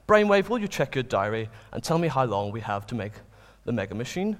Brainwave, will you check your diary and tell me how long we have to make the Mega Machine?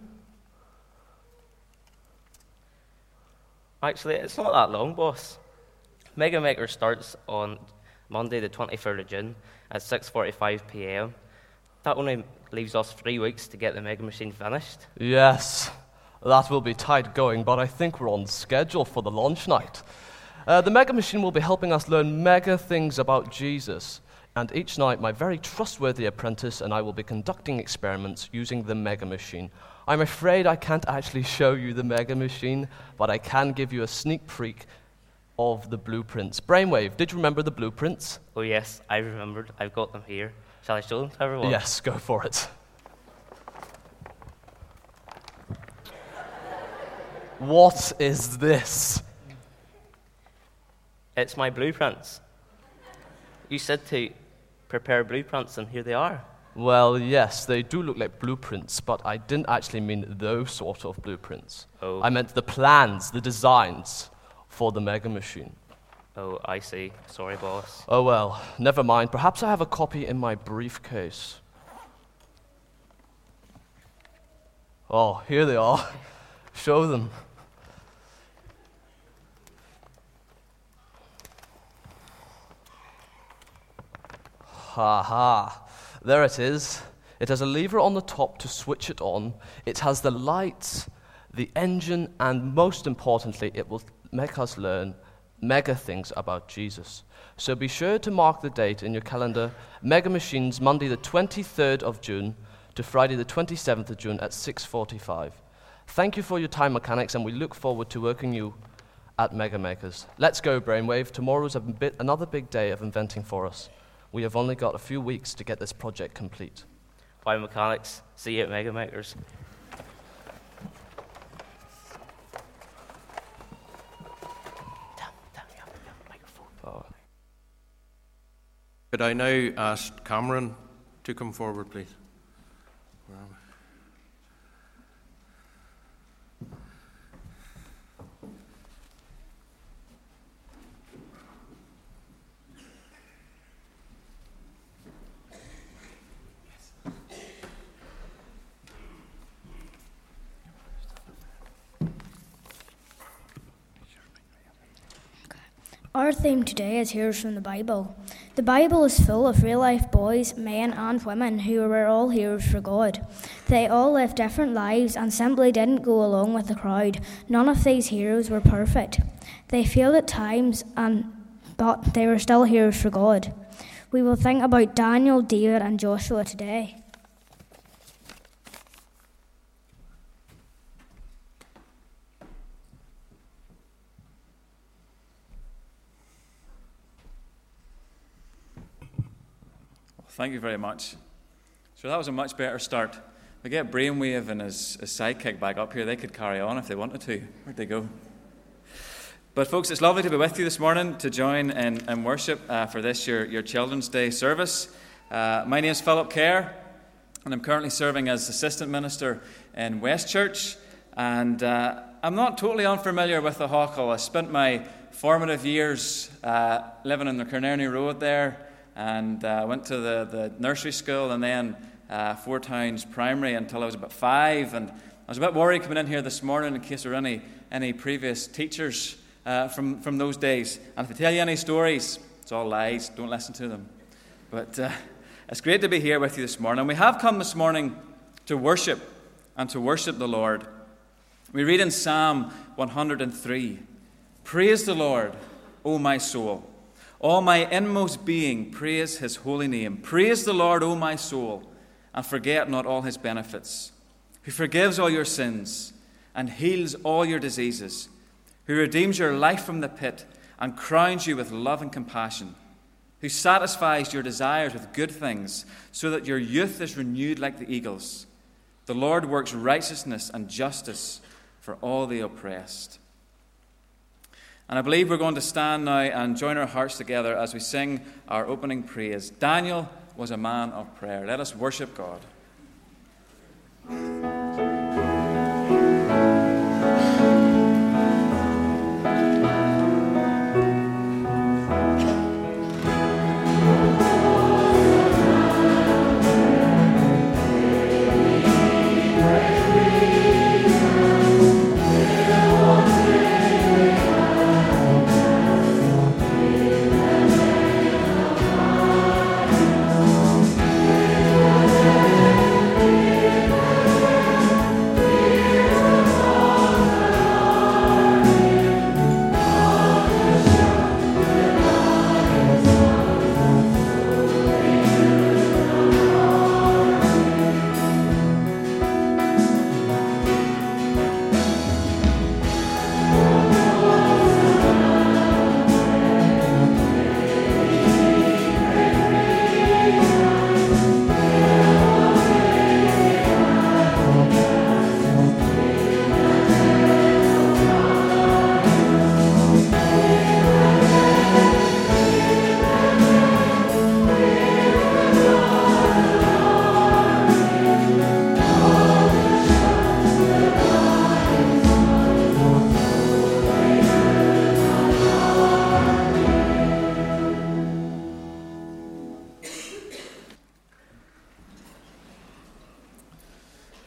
Actually, it's not that long, boss. Mega Maker starts on Monday the 23rd of June at 6:45 p.m. That only leaves us 3 weeks to get the Mega Machine finished. Yes, that will be tight going, but I think we're on schedule for the launch night. The Mega Machine will be helping us learn mega things about Jesus, and each night my very trustworthy apprentice and I will be conducting experiments using the Mega Machine. I'm afraid I can't actually show you the Mega Machine, but I can give you a sneak peek of the blueprints. Brainwave, did you remember the blueprints? Oh yes, I remembered. I've got them here. Shall I show them to everyone? Yes, go for it. What is this? It's my blueprints. You said to prepare blueprints, and here they are. Well, yes, they do look like blueprints, but I didn't actually mean those sort of blueprints. Oh. I meant the plans, the designs for the Mega Machine. Oh, I see. Sorry, boss. Oh well, never mind. Perhaps I have a copy in my briefcase. Oh, here they are. Show them. Ha ha. There it is. It has a lever on the top to switch it on. It has the lights, the engine, and most importantly, it will make us learn mega things about Jesus. So be sure to mark the date in your calendar. Mega Machines, Monday the 23rd of June to Friday the 27th of June at 6:45. Thank you for your time, mechanics, and we look forward to working you at Mega Makers. Let's go, Brainwave. Tomorrow's another big day of inventing for us. We have only got a few weeks to get this project complete. Bye, mechanics. See you at Mega Makers. Could I now ask Cameron to come forward, please? Where am I? Our theme today is Heroes from the Bible. The Bible is full of real-life boys, men and women who were all heroes for God. They all lived different lives and simply didn't go along with the crowd. None of these heroes were perfect. They failed at times, but they were still heroes for God. We will think about Daniel, David and Joshua today. Thank you very much. So that was a much better start. We get Brainwave and his sidekick back up here. They could carry on if they wanted to. Where'd they go? But folks, it's lovely to be with you this morning to join in worship for this, your Children's Day service. My name is Philip Kerr, and I'm currently serving as Assistant Minister in Westchurch. And I'm not totally unfamiliar with the Hawkle. I spent my formative years living in the Carnarney Road there, and went to the nursery school and then Four Towns Primary until I was about 5. And I was a bit worried coming in here this morning in case there were any previous teachers from those days. And if I tell you any stories, it's all lies. Don't listen to them. But it's great to be here with you this morning. We have come this morning to worship and to worship the Lord. We read in Psalm 103, "Praise the Lord, O my soul. All my inmost being, praise his holy name. Praise the Lord, O my soul, and forget not all his benefits, who forgives all your sins and heals all your diseases, who redeems your life from the pit and crowns you with love and compassion, who satisfies your desires with good things so that your youth is renewed like the eagles. The Lord works righteousness and justice for all the oppressed." And I believe we're going to stand now and join our hearts together as we sing our opening praise. Daniel was a man of prayer. Let us worship God.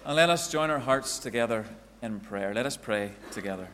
And let us join our hearts together in prayer. Let us pray together.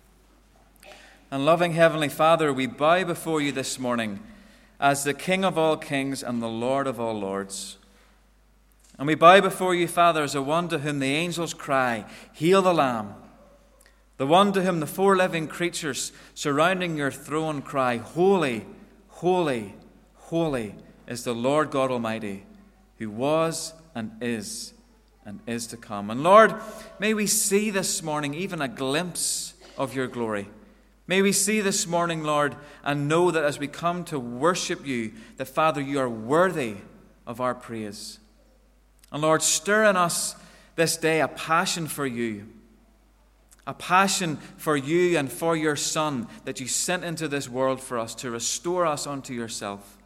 And loving Heavenly Father, we bow before you this morning as the King of all kings and the Lord of all lords. And we bow before you, Father, as the one to whom the angels cry, "Hail the Lamb." The one to whom the four living creatures surrounding your throne cry, "Holy, holy, holy is the Lord God Almighty, who was and is to come." And Lord, may we see this morning even a glimpse of your glory. May we see this morning, Lord, and know that as we come to worship you, that, Father, you are worthy of our praise. And Lord, stir in us this day a passion for you. A passion for you and for your Son that you sent into this world for us to restore us unto yourself.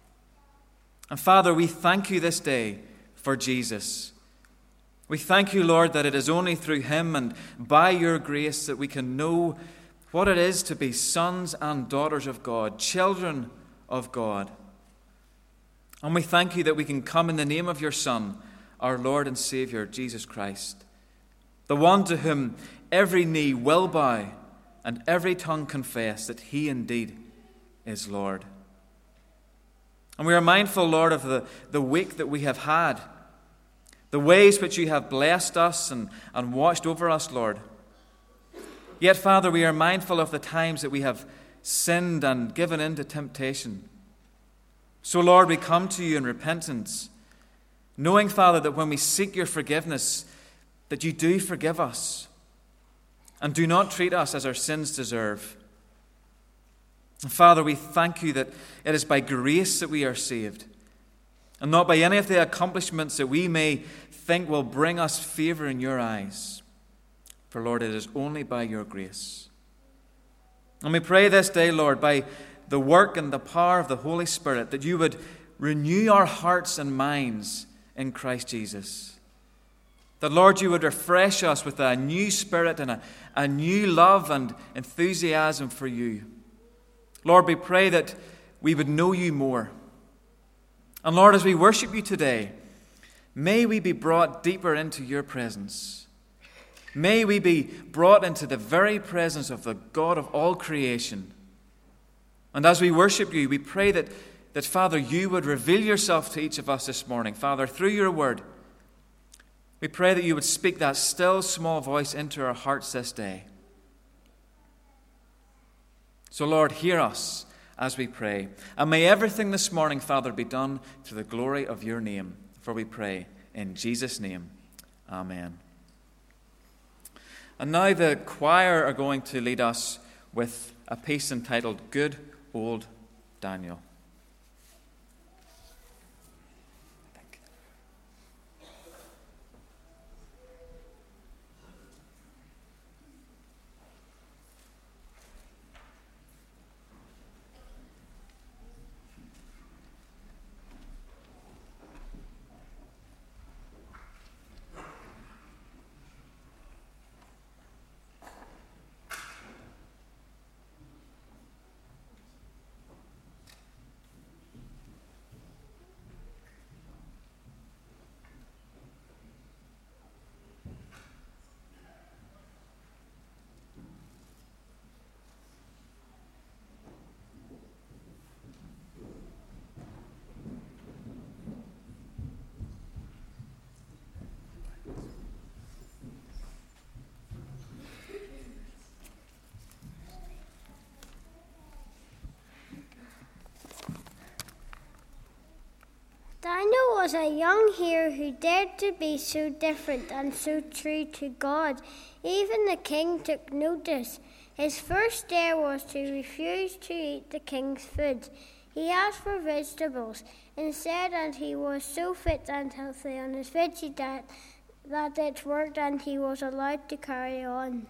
And Father, we thank you this day for Jesus. We thank you, Lord, that it is only through him and by your grace that we can know what it is to be sons and daughters of God, children of God. And we thank you that we can come in the name of your Son, our Lord and Savior, Jesus Christ, the one to whom every knee will bow and every tongue confess that he indeed is Lord. And we are mindful, Lord, of the week that we have had, the ways which you have blessed us and watched over us, Lord. Yet, Father, we are mindful of the times that we have sinned and given in to temptation. So, Lord, we come to you in repentance, knowing, Father, that when we seek your forgiveness, that you do forgive us and do not treat us as our sins deserve. And Father, we thank you that it is by grace that we are saved, and not by any of the accomplishments that we may think will bring us favor in your eyes. For, Lord, it is only by your grace. And we pray this day, Lord, by the work and the power of the Holy Spirit, that you would renew our hearts and minds in Christ Jesus. That, Lord, you would refresh us with a new spirit and a new love and enthusiasm for you. Lord, we pray that we would know you more. And Lord, as we worship you today, may we be brought deeper into your presence. May we be brought into the very presence of the God of all creation. And as we worship you, we pray that Father, you would reveal yourself to each of us this morning. Father, through your word, we pray that you would speak that still small voice into our hearts this day. So, Lord, hear us as we pray. And may everything this morning, Father, be done to the glory of your name. For we pray in Jesus' name. Amen. And now the choir are going to lead us with a piece entitled Good Old Daniel. Daniel was a young hero who dared to be so different and so true to God. Even the king took notice. His first dare was to refuse to eat the king's food. He asked for vegetables instead, and he was so fit and healthy on his veggie diet that it worked and he was allowed to carry on.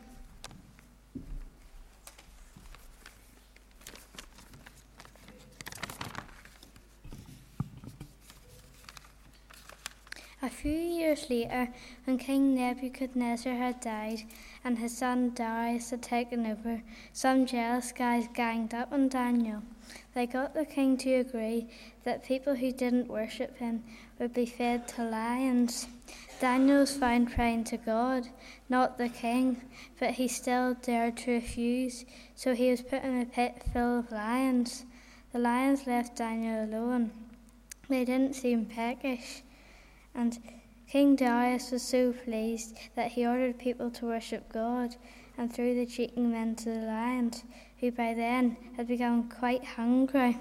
A few years later, when King Nebuchadnezzar had died and his son Darius had taken over, some jealous guys ganged up on Daniel. They got the king to agree that people who didn't worship him would be fed to lions. Daniel was found praying to God, not the king, but he still dared to refuse, so he was put in a pit full of lions. The lions left Daniel alone. They didn't seem peckish, and King Darius was so pleased that he ordered people to worship God and threw the cheating men to the lions, who by then had become quite hungry.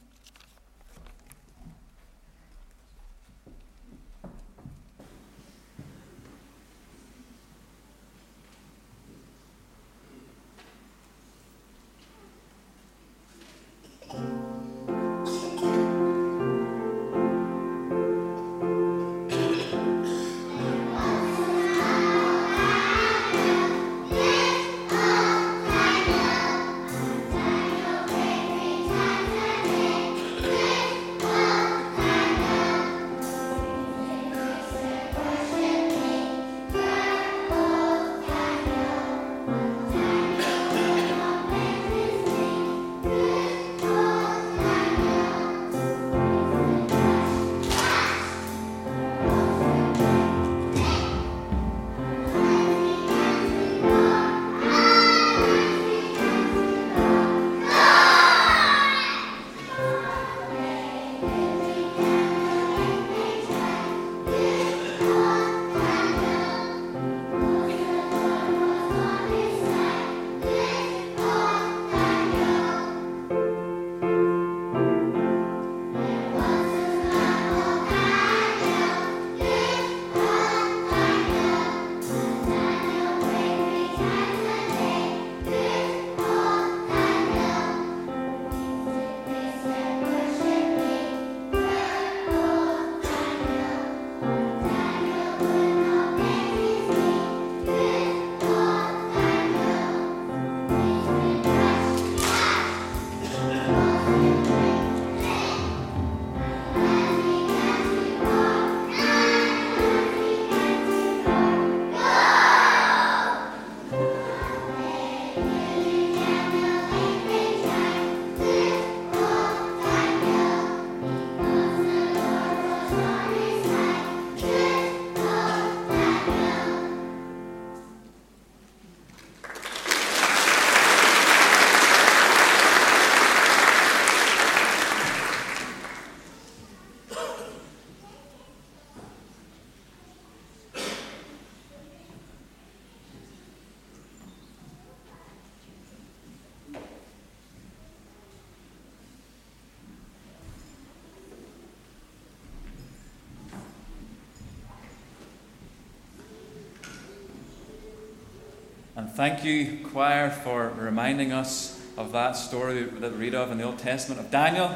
And thank you, choir, for reminding us of that story that we read of in the Old Testament of Daniel.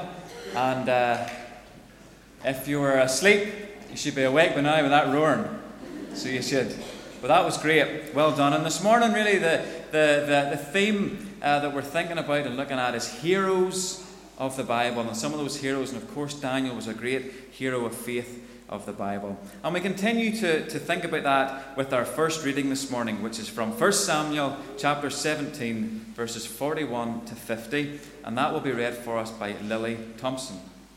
And if you were asleep, you should be awake by now with that roaring. So you should. But that was great. Well done. And this morning, really, the theme that we're thinking about and looking at is heroes of the Bible. And some of those heroes, and of course Daniel was a great hero of faith of the Bible. And we continue to think about that with our first reading this morning, which is from 1 Samuel chapter 17, verses 41 to 50. And that will be read for us by Lily Thompson.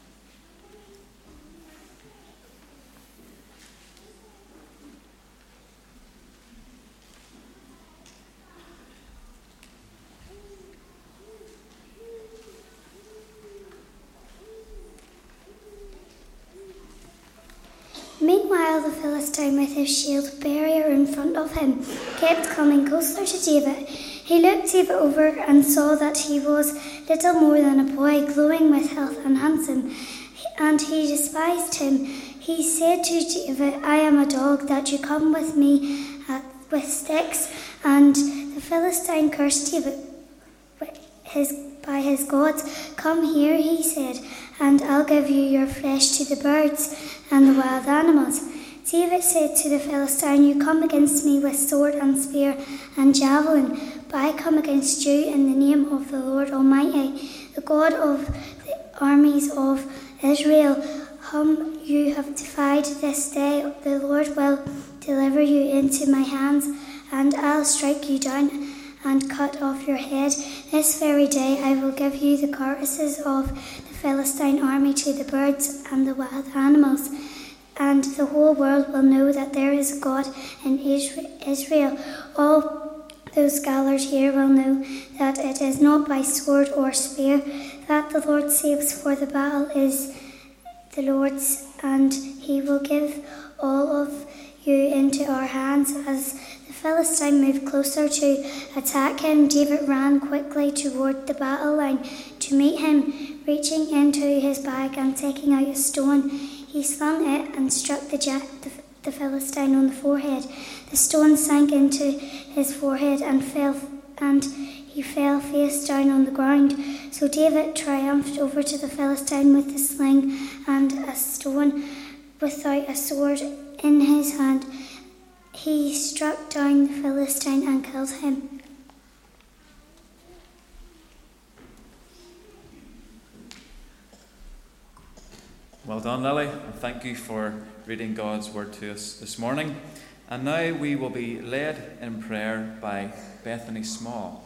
Meanwhile, the Philistine, with his shield bearer in front of him, kept coming closer to David. He looked David over and saw that he was little more than a boy, glowing with health and handsome, and he despised him. He said to David, "I am a dog that you come with me with sticks." And the Philistine cursed David by his gods. "Come here," he said, "and I'll give you your flesh to the birds and the wild animals." David said to the Philistine, "You come against me with sword and spear and javelin, but I come against you in the name of the Lord Almighty, the God of the armies of Israel, whom you have defied this day. The Lord will deliver you into my hands, and I'll strike you down and cut off your head. This very day I will give you the carcasses of the Philistine army to the birds and the wild animals, and the whole world will know that there is a God in Israel. All those scholars here will know that it is not by sword or spear that the Lord saves, for the battle is the Lord's, and he will give all of you into our hands. As the Philistine moved closer to attack him, David ran quickly toward the battle line to meet him. Reaching into his bag and taking out a stone, he slung it and struck the Philistine on the forehead. The stone sank into his forehead and he fell face down on the ground. So David triumphed over to the Philistine with a sling and a stone, without a sword in his hand. He struck down the Philistine and killed him. Well done, Lily, and thank you for reading God's word to us this morning. And now we will be led in prayer by Bethany Small.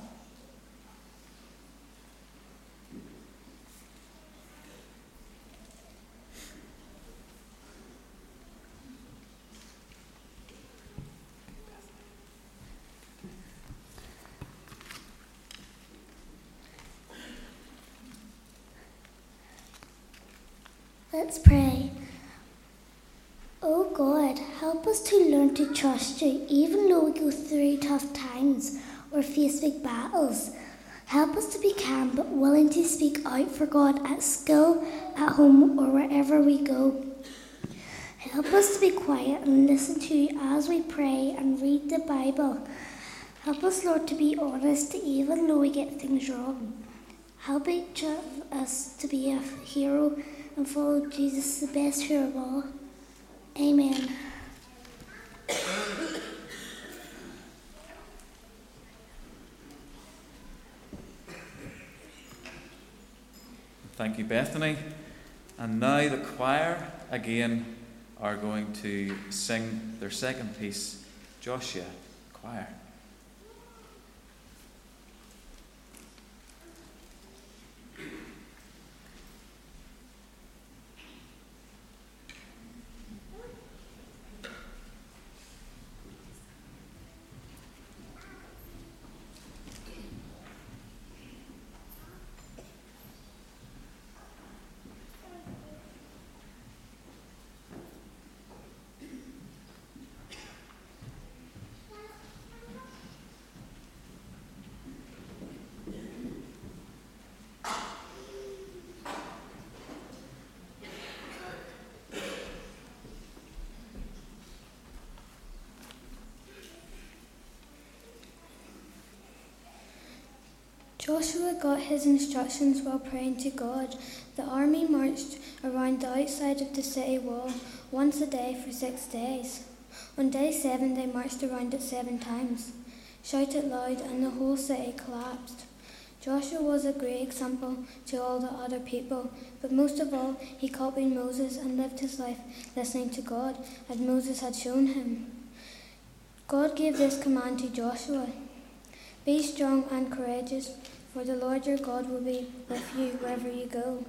Let's pray. Oh God, help us to learn to trust you even though we go through tough times or face big battles. Help us to be calm but willing to speak out for God at school, at home, or wherever we go. Help us to be quiet and listen to you as we pray and read the Bible. Help us, Lord, to be honest even though we get things wrong. Help each of us to be a hero and follow Jesus, the best hero of all. Amen. Thank you, Bethany. And now the choir again are going to sing their second piece, Joshua Choir. Joshua got his instructions while praying to God. The army marched around the outside of the city wall once a day for 6 days. On day 7, they marched around it 7 times, shouted loud, and the whole city collapsed. Joshua was a great example to all the other people, but most of all, he copied Moses and lived his life listening to God, as Moses had shown him. God gave this command to Joshua: "Be strong and courageous, for the Lord your God will be with you wherever you go."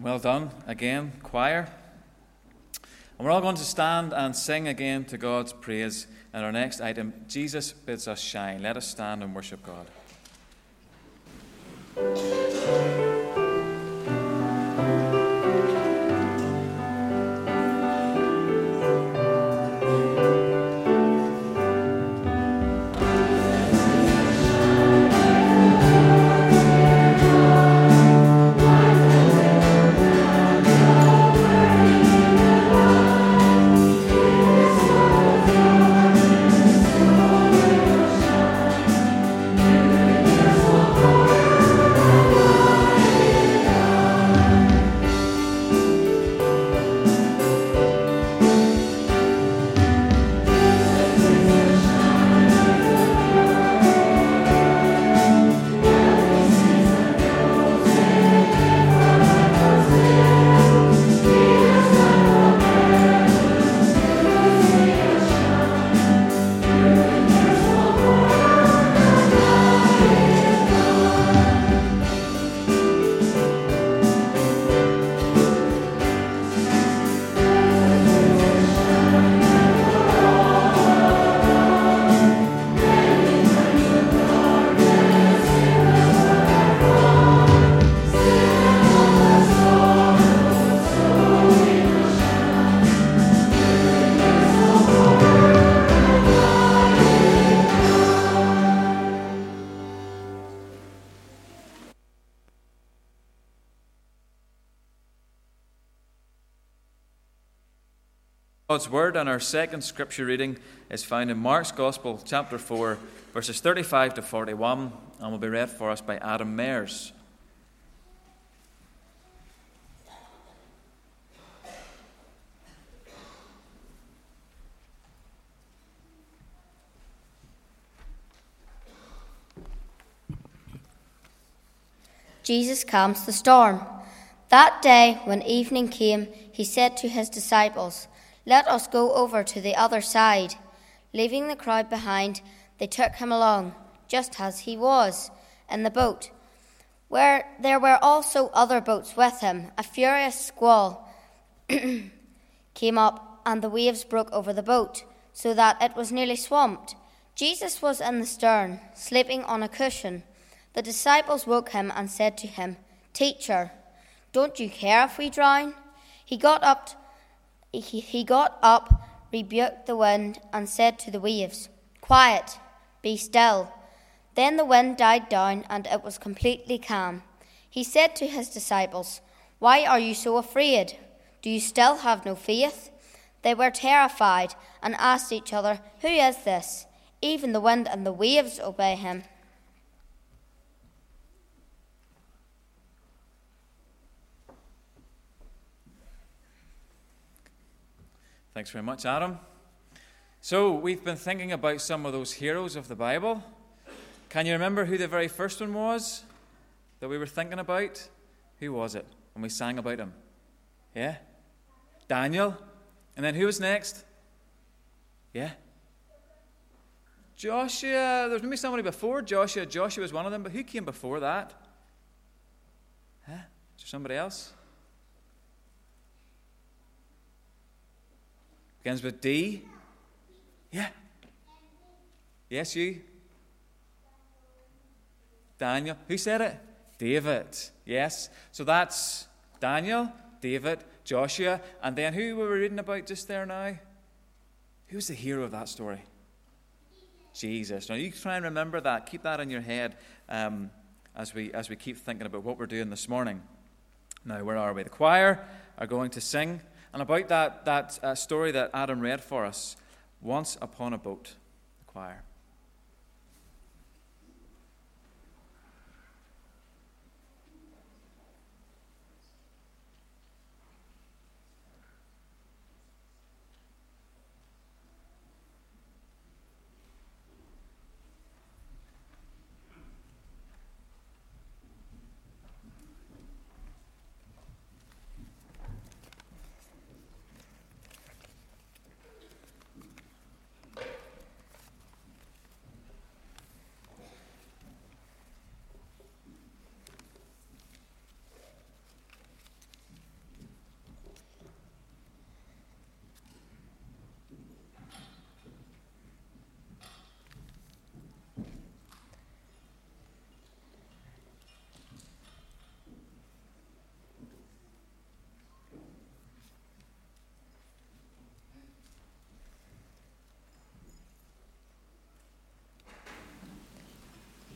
Well done again, choir. And we're all going to stand and sing again to God's praise in our next item, Jesus Bids Us Shine. Let us stand and worship God. God's Word, and our second scripture reading is found in Mark's Gospel, chapter 4, verses 35 to 41, and will be read for us by Adam Mayers. Jesus calms the storm. That day, when evening came, he said to his disciples, "Let us go over to the other side." Leaving the crowd behind, they took him along, just as he was, in the boat, where there were also other boats with him. A furious squall came up, and the waves broke over the boat, so that it was nearly swamped. Jesus was in the stern, sleeping on a cushion. The disciples woke him and said to him, "Teacher, don't you care if we drown?" He got up, rebuked the wind, and said to the waves, "Quiet, be still." Then the wind died down, and it was completely calm. He said to his disciples, "Why are you so afraid? Do you still have no faith?" They were terrified and asked each other, "Who is this? Even the wind and the waves obey him." Thanks very much, Adam. So, we've been thinking about some of those heroes of the Bible. Can you remember who the very first one was that we were thinking about? Who was it when we sang about him? Yeah? Daniel. And then who was next? Yeah? Joshua. There's maybe somebody before Joshua. Joshua was one of them, but who came before that? Huh? Is there somebody else? Begins with D. Yeah. Yes, you. Daniel. Who said it? David. Yes. So that's Daniel, David, Joshua, and then who were we reading about just there now? Who was the hero of that story? Jesus. Now you try and remember that. Keep that in your head as we keep thinking about what we're doing this morning. Now, where are we? The choir are going to sing. And about that story that Adam read for us, Once Upon a Boat, the choir.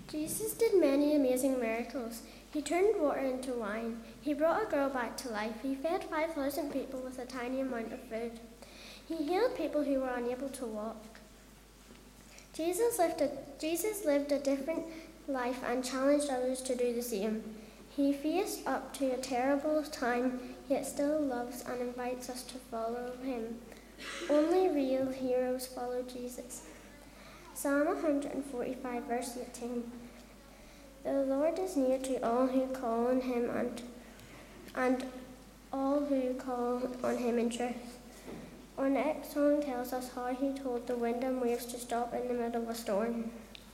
Jesus did many amazing miracles. He turned water into wine. He brought a girl back to life. He fed 5,000 people with a tiny amount of food. He healed people who were unable to walk. Jesus lived a different life and challenged others to do the same. He faced up to a terrible time, yet still loves and invites us to follow him. Only real heroes follow Jesus. Psalm 145, verse 18. The Lord is near to all who call on him and all who call on him in truth. Our next song tells us how he told the wind and waves to stop in the middle of a storm.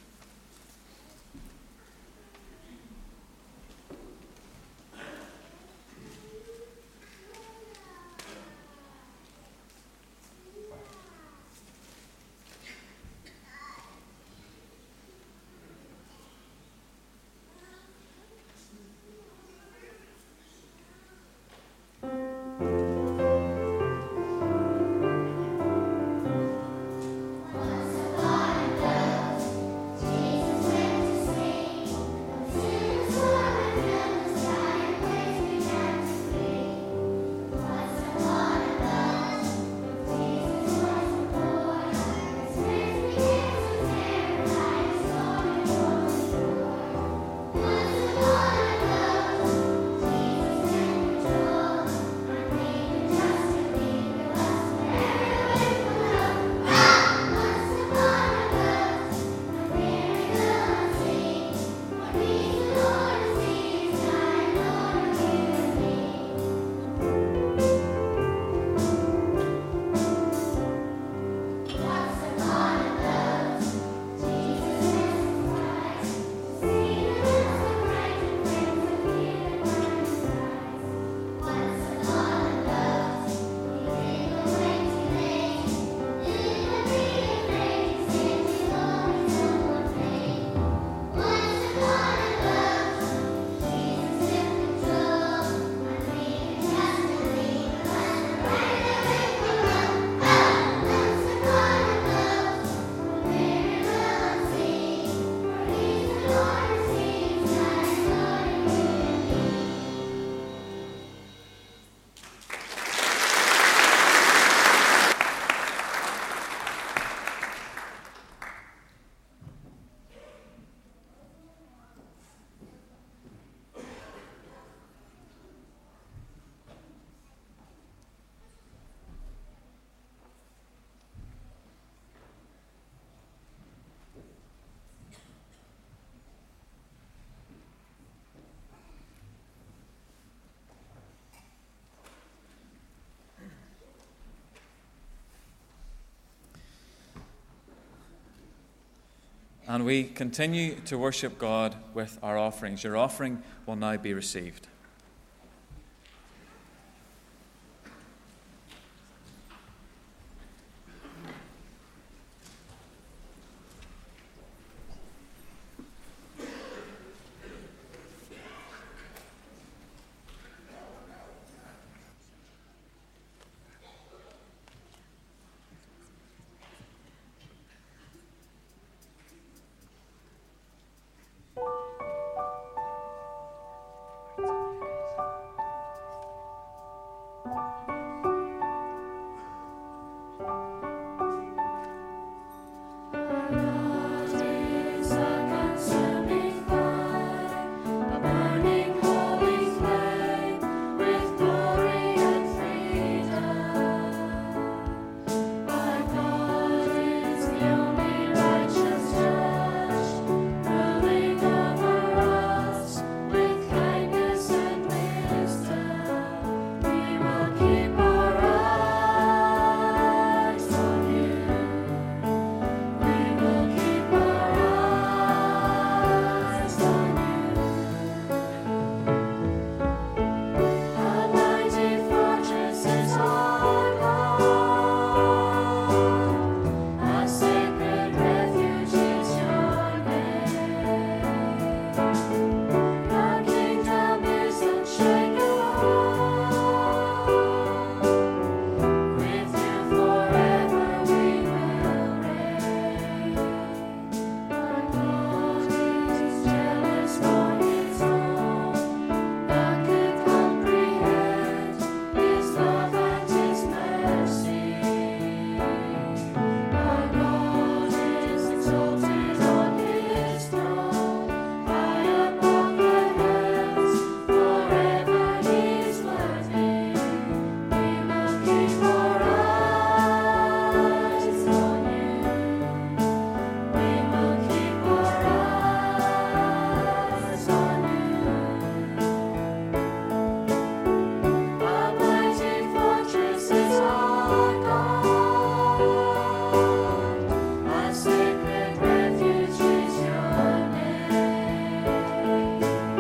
And we continue to worship God with our offerings. Your offering will now be received.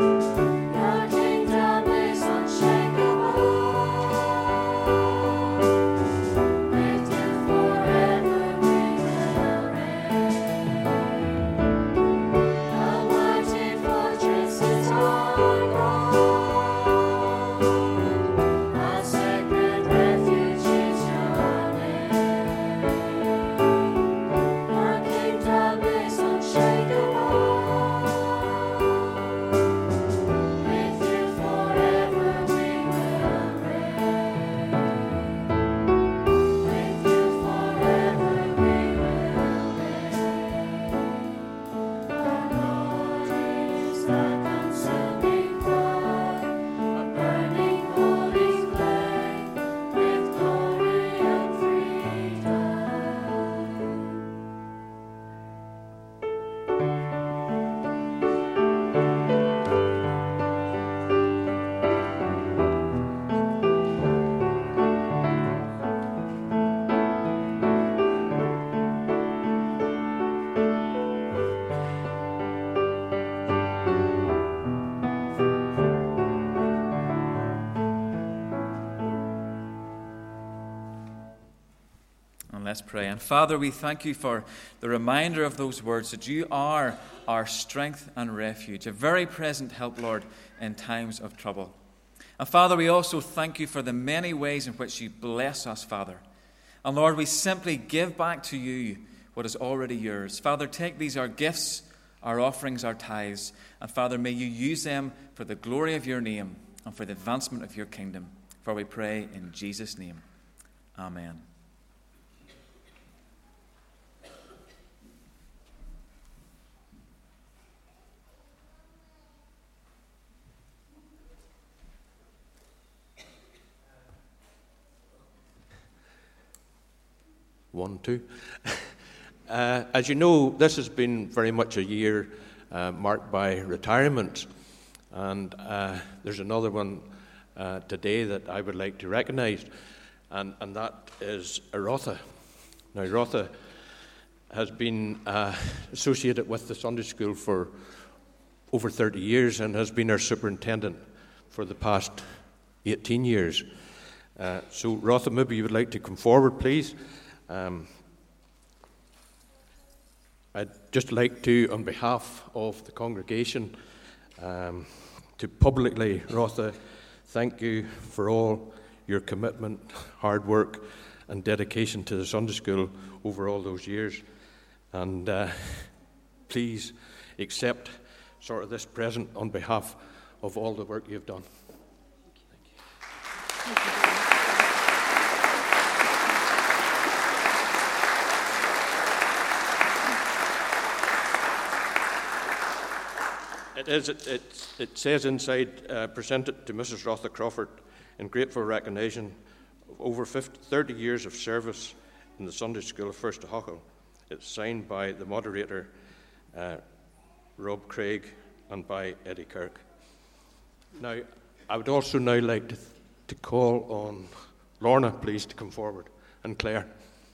Let's pray. And Father, we thank you for the reminder of those words, that you are our strength and refuge, a very present help, Lord, in times of trouble. And Father, we also thank you for the many ways in which you bless us, Father. And Lord, we simply give back to you what is already yours. Father, take these, our gifts, our offerings, our tithes, and Father, may you use them for the glory of your name and for the advancement of your kingdom. For we pray in Jesus' name. Amen. One, two. As you know, this has been very much a year marked by retirement, and there's another one today that I would like to recognise, and that is Rotha. Now, Rotha has been associated with the Sunday School for over 30 years and has been our superintendent for the past 18 years. So, Rotha, maybe you would like to come forward, please. I'd just like to, on behalf of the congregation, to publicly, Rotha, thank you for all your commitment, hard work, and dedication to the Sunday School over all those years. And please accept sort of this present on behalf of all the work you've done. Thank you. Thank you. It says inside, presented to Mrs. Rotha Crawford in grateful recognition of over 30 years of service in the Sunday School of First Huckle. It's signed by the moderator, Rob Craig, and by Eddie Kirk. Now, I would also now like to call on Lorna, please, to come forward, and Claire.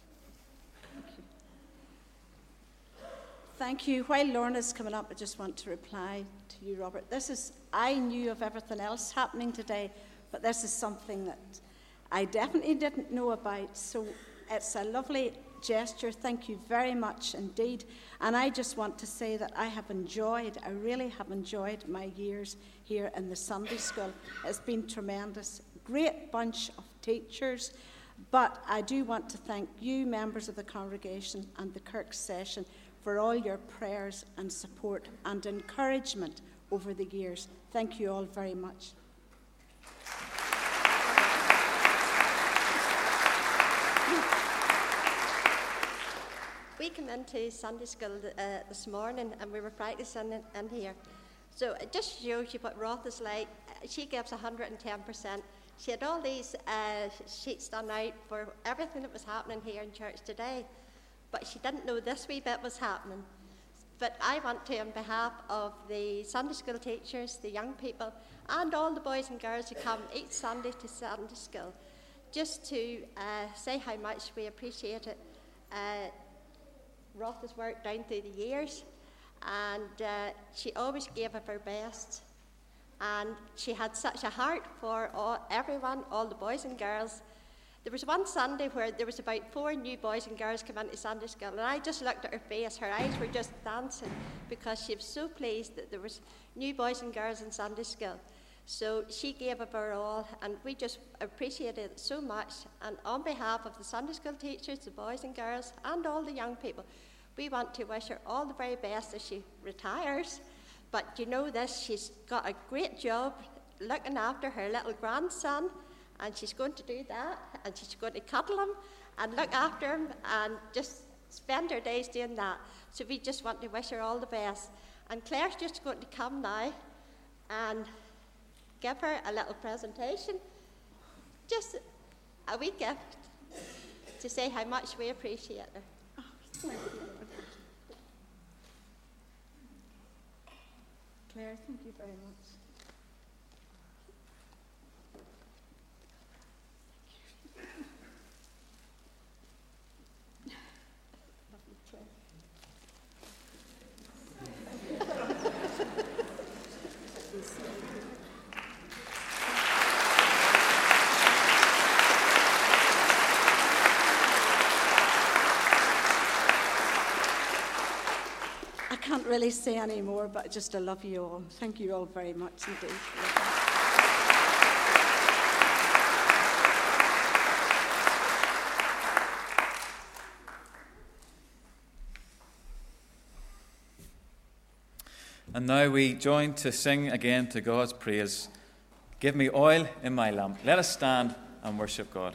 Thank you. While Lorna's coming up, I just want to reply to you, Robert. I knew of everything else happening today, but this is something that I definitely didn't know about. So it's a lovely gesture. Thank you very much indeed. And I just want to say that I really have enjoyed my years here in the Sunday School. It's been tremendous. Great bunch of teachers. But I do want to thank you, members of the congregation, and the Kirk session for all your prayers and support and encouragement over the years. Thank you all very much. We came into Sunday School this morning and we were practicing in here. So it just shows you what Roth is like. She gives 110%. She had all these sheets done out for everything that was happening here in church today. But she didn't know this wee bit was happening. But I want to, on behalf of the Sunday School teachers, the young people, and all the boys and girls who come each Sunday to Sunday School, just to say how much we appreciate it. Roth has worked down through the years, and she always gave of her best and she had such a heart for everyone, all the boys and girls. There was one Sunday where there was about 4 new boys and girls come into Sunday school, and I just looked at her face. Her eyes were just dancing because she was so pleased that there was new boys and girls in Sunday school. So she gave of her all, and we just appreciated it so much. And on behalf of the Sunday school teachers, the boys and girls, and all the young people, we want to wish her all the very best as she retires. But you know this, she's got a great job looking after her little grandson, and she's going to do that, and she's going to cuddle him and look after him and just spend her days doing that. So we just want to wish her all the best. And Claire's just going to come now and give her a little presentation, just a wee gift to say how much we appreciate her. Oh, thank you. Claire, thank you very much. I can't really say any more, but just I love you all. Thank you all very much indeed. And now we join to sing again to God's praise. Give me oil in my lamp. Let us stand and worship God.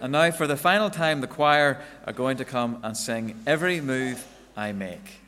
And now, for the final time, the choir are going to come and sing Every Move I Make.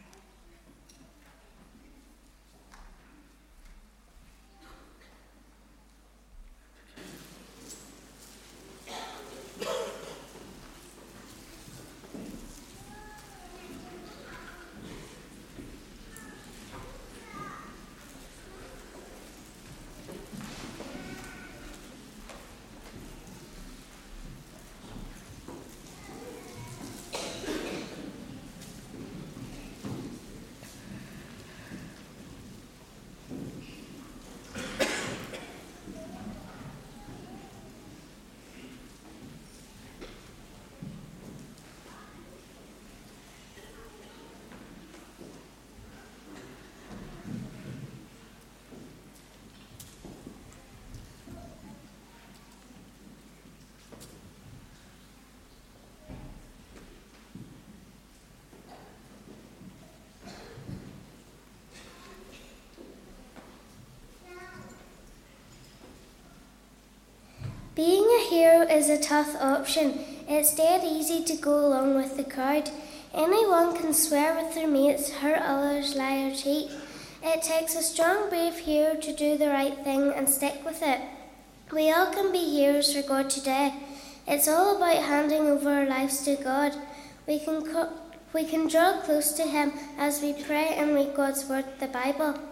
Being a hero is a tough option. It's dead easy to go along with the crowd. Anyone can swear with their mates, hurt others, lie or cheat. It takes a strong, brave hero to do the right thing and stick with it. We all can be heroes for God today. It's all about handing over our lives to God. We can draw close to Him as we pray and read God's word, the Bible.